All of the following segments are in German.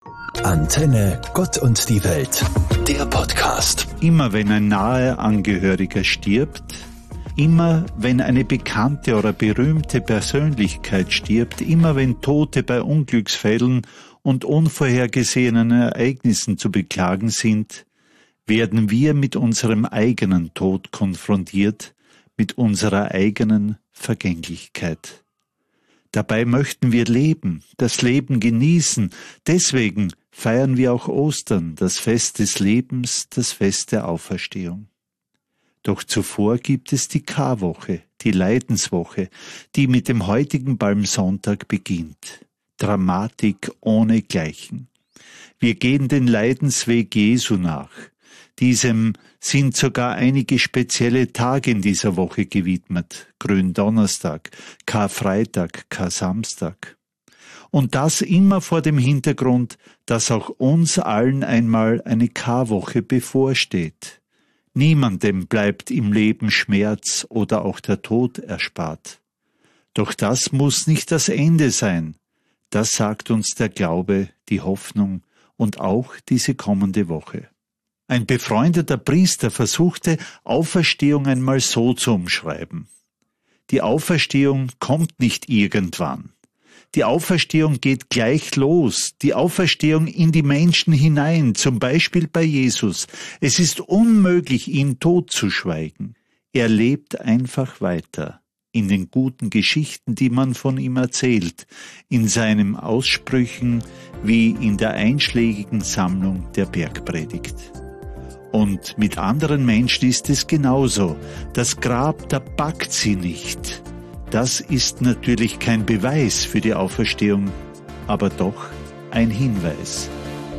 Antenne Gott und die Welt, der Podcast. Immer wenn ein naher Angehöriger stirbt, immer wenn eine bekannte oder berühmte Persönlichkeit stirbt, immer wenn Tote bei Unglücksfällen und unvorhergesehenen Ereignissen zu beklagen sind, werden wir mit unserem eigenen Tod konfrontiert, mit unserer eigenen Vergänglichkeit. Dabei möchten wir leben, das Leben genießen. Deswegen feiern wir auch Ostern, das Fest des Lebens, das Fest der Auferstehung. Doch zuvor gibt es die Karwoche, die Leidenswoche, die mit dem heutigen Palmsonntag beginnt. Dramatik ohnegleichen. Wir gehen den Leidensweg Jesu nach. Diesem sind sogar einige spezielle Tage in dieser Woche gewidmet. Gründonnerstag, Karfreitag, Karsamstag. Und das immer vor dem Hintergrund, dass auch uns allen einmal eine Karwoche bevorsteht. Niemandem bleibt im Leben Schmerz oder auch der Tod erspart. Doch das muss nicht das Ende sein. Das sagt uns der Glaube, die Hoffnung und auch diese kommende Woche. Ein befreundeter Priester versuchte, Auferstehung einmal so zu umschreiben. Die Auferstehung kommt nicht irgendwann. Die Auferstehung geht gleich los. Die Auferstehung in die Menschen hinein, zum Beispiel bei Jesus. Es ist unmöglich, ihn totzuschweigen. Er lebt einfach weiter. In den guten Geschichten, die man von ihm erzählt, in seinen Aussprüchen wie in der einschlägigen Sammlung der Bergpredigt. Und mit anderen Menschen ist es genauso. Das Grab, da packt sie nicht. Das ist natürlich kein Beweis für die Auferstehung, aber doch ein Hinweis.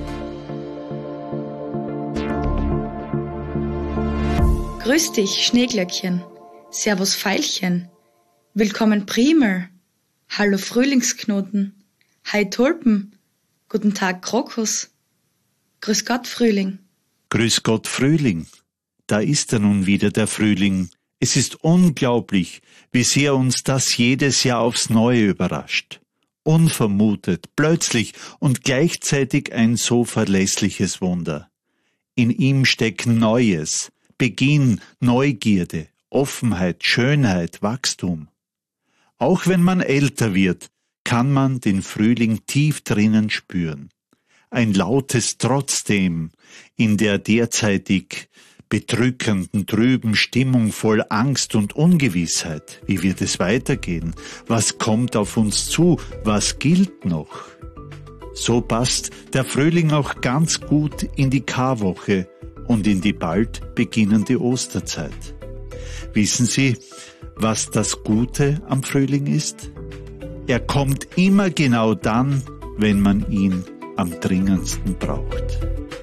Grüß dich, Schneeglöckchen. Servus, Veilchen. Willkommen, Primel. Hallo, Frühlingsknoten. Hi, Tulpen. Guten Tag, Krokus. Grüß Gott, Frühling. Grüß Gott, Frühling. Da ist er nun wieder, der Frühling. Es ist unglaublich, wie sehr uns das jedes Jahr aufs Neue überrascht. Unvermutet, plötzlich und gleichzeitig ein so verlässliches Wunder. In ihm stecken Neues, Beginn, Neugierde, Offenheit, Schönheit, Wachstum. Auch wenn man älter wird, kann man den Frühling tief drinnen spüren. Ein lautes Trotzdem in der derzeitig bedrückenden, trüben Stimmung voll Angst und Ungewissheit. Wie wird es weitergehen? Was kommt auf uns zu? Was gilt noch? So passt der Frühling auch ganz gut in die Karwoche und in die bald beginnende Osterzeit. Wissen Sie, was das Gute am Frühling ist? Er kommt immer genau dann, wenn man ihn am dringendsten braucht.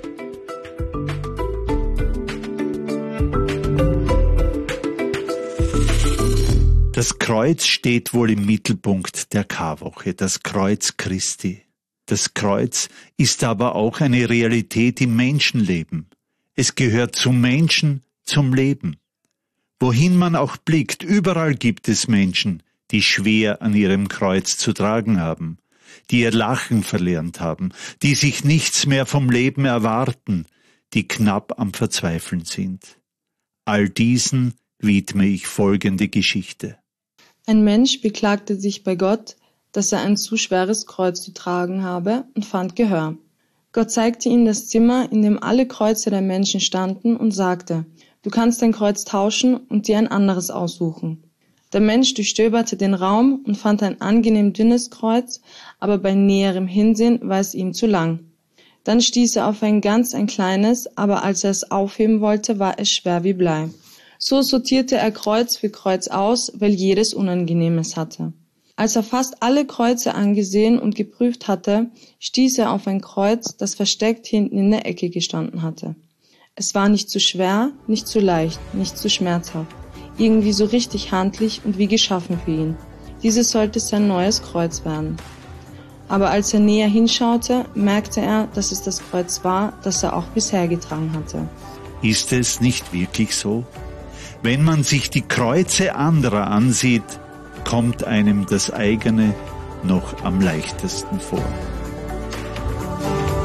Das Kreuz steht wohl im Mittelpunkt der Karwoche, das Kreuz Christi. Das Kreuz ist aber auch eine Realität im Menschenleben. Es gehört zum Menschen, zum Leben. Wohin man auch blickt, überall gibt es Menschen, die schwer an ihrem Kreuz zu tragen haben, die ihr Lachen verlernt haben, die sich nichts mehr vom Leben erwarten, die knapp am Verzweifeln sind. All diesen widme ich folgende Geschichte. Ein Mensch beklagte sich bei Gott, dass er ein zu schweres Kreuz zu tragen habe und fand Gehör. Gott zeigte ihm das Zimmer, in dem alle Kreuze der Menschen standen und sagte, du kannst dein Kreuz tauschen und dir ein anderes aussuchen. Der Mensch durchstöberte den Raum und fand ein angenehm dünnes Kreuz, aber bei näherem Hinsehen war es ihm zu lang. Dann stieß er auf ein kleines, aber als er es aufheben wollte, war es schwer wie Blei. So sortierte er Kreuz für Kreuz aus, weil jedes Unangenehmes hatte. Als er fast alle Kreuze angesehen und geprüft hatte, stieß er auf ein Kreuz, das versteckt hinten in der Ecke gestanden hatte. Es war nicht zu schwer, nicht zu leicht, nicht zu schmerzhaft. Irgendwie so richtig handlich und wie geschaffen für ihn. Dieses sollte sein neues Kreuz werden. Aber als er näher hinschaute, merkte er, dass es das Kreuz war, das er auch bisher getragen hatte. Ist es nicht wirklich so? Wenn man sich die Kreuze anderer ansieht, kommt einem das eigene noch am leichtesten vor.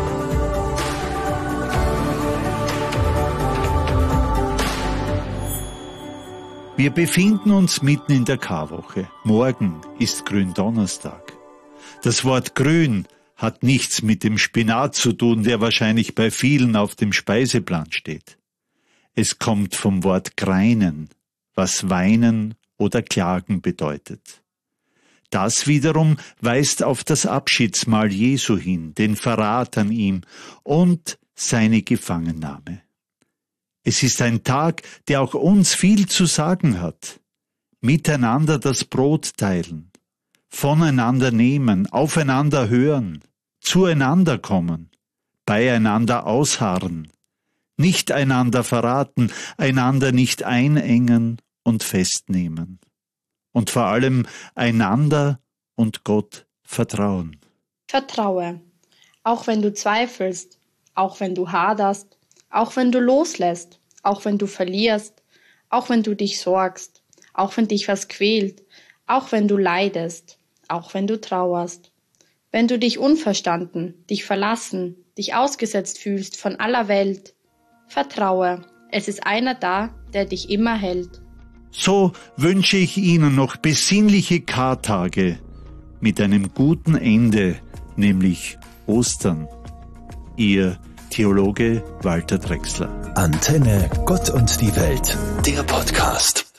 Wir befinden uns mitten in der Karwoche. Morgen ist Gründonnerstag. Das Wort grün hat nichts mit dem Spinat zu tun, der wahrscheinlich bei vielen auf dem Speiseplan steht. Es kommt vom Wort greinen, was weinen oder klagen bedeutet. Das wiederum weist auf das Abschiedsmahl Jesu hin, den Verrat an ihm und seine Gefangennahme. Es ist ein Tag, der auch uns viel zu sagen hat. Miteinander das Brot teilen, voneinander nehmen, aufeinander hören, zueinander kommen, beieinander ausharren, nicht einander verraten, einander nicht einengen und festnehmen. Und vor allem einander und Gott vertrauen. Vertraue, auch wenn du zweifelst, auch wenn du haderst, auch wenn du loslässt, auch wenn du verlierst, auch wenn du dich sorgst, auch wenn dich was quält, auch wenn du leidest, auch wenn du trauerst. Wenn du dich unverstanden, dich verlassen, dich ausgesetzt fühlst von aller Welt, vertraue, es ist einer da, der dich immer hält. So wünsche ich Ihnen noch besinnliche Kartage mit einem guten Ende, nämlich Ostern. Ihr Theologe Walter Drechsler. Antenne Gott und die Welt, der Podcast.